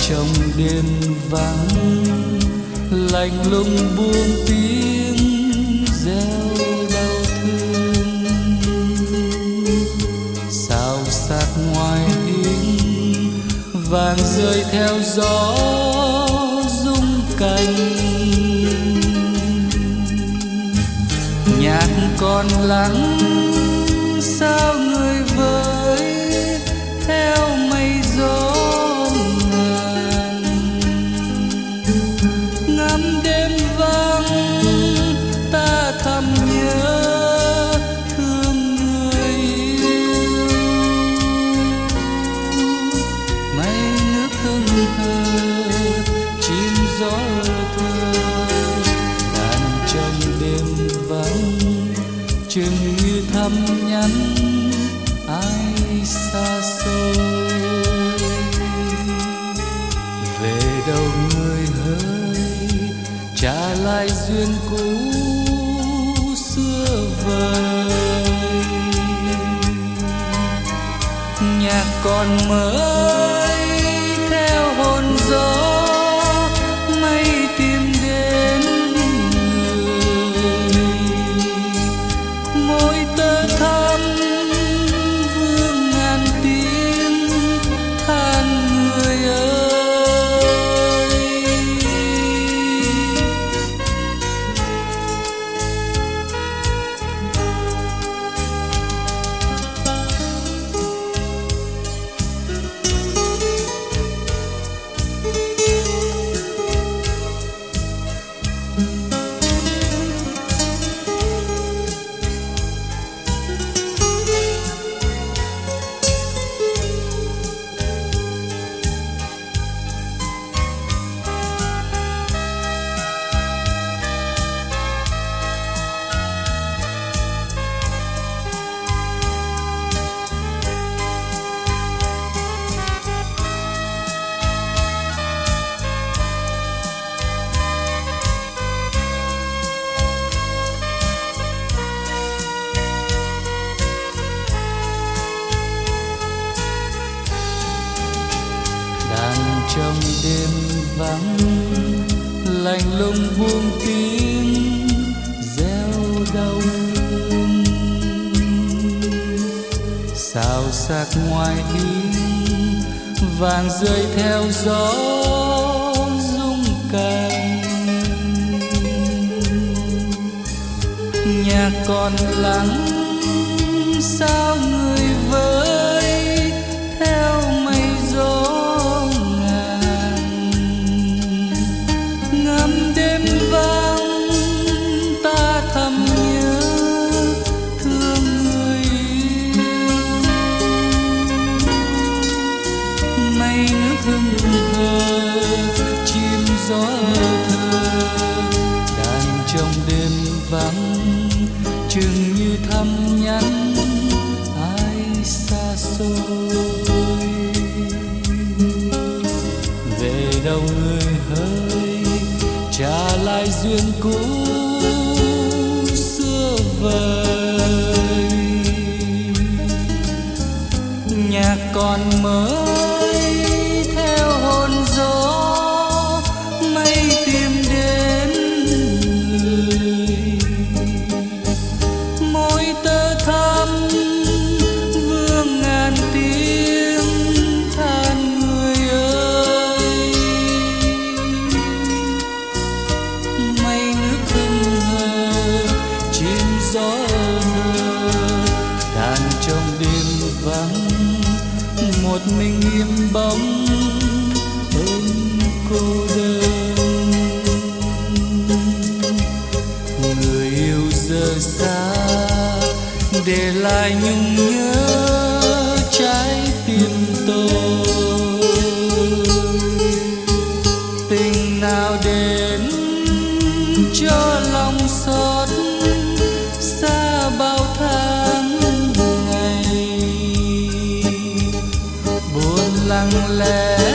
trong đêm vắng lạnh lùng buông tiếng reo đau thương. Sao sắc ngoài hiên vàng rơi theo gió rung cành. Nhạc còn lắng sao người với theo mây gió ngàn. Ngắm đêm vắng ta thầm nhớ thương người yêu. Mây nước hững hờ chim gió thơ đàn trong đêm vắng chừng như thăm nhắn ai xa xôi. Về đâu người hỡi trả lại duyên cũ xưa vời. Nhạc còn mới theo hồn gió mây tìm đến người. Môi tơ thắm vương ngàn tiếng than người ơi. Trong đêm vắng lạnh lùng buông tiếng reo đau thương. Sao sắc ngoài hiên vàng rơi theo gió rung cành. Nhạc còn lắng sao người với theo mây gió. Ngắm đêm vắng ta thầm nhớ thương người yêu. Mây nước hững hờ chim gió thơ đàn trong đêm vắng chừng như thăm nhắn ai xa xôi. Về đâu người hỡi trả lại duyên cũ xưa vời. Nhạc còn mới theo hồn gió mây tìm đến người. Môi tơ thắm vương ngàn tiếng than người ơi. Mây nước hững hờ chim gió thơ đàn trong đêm vắng một mình im bóng ôm cô đơn. Người yêu giờ xa để lại nhung nhớ trái tim tôi. Tình nào đến cho lòng xót xa bao tháng ngày buồn lặng lẽ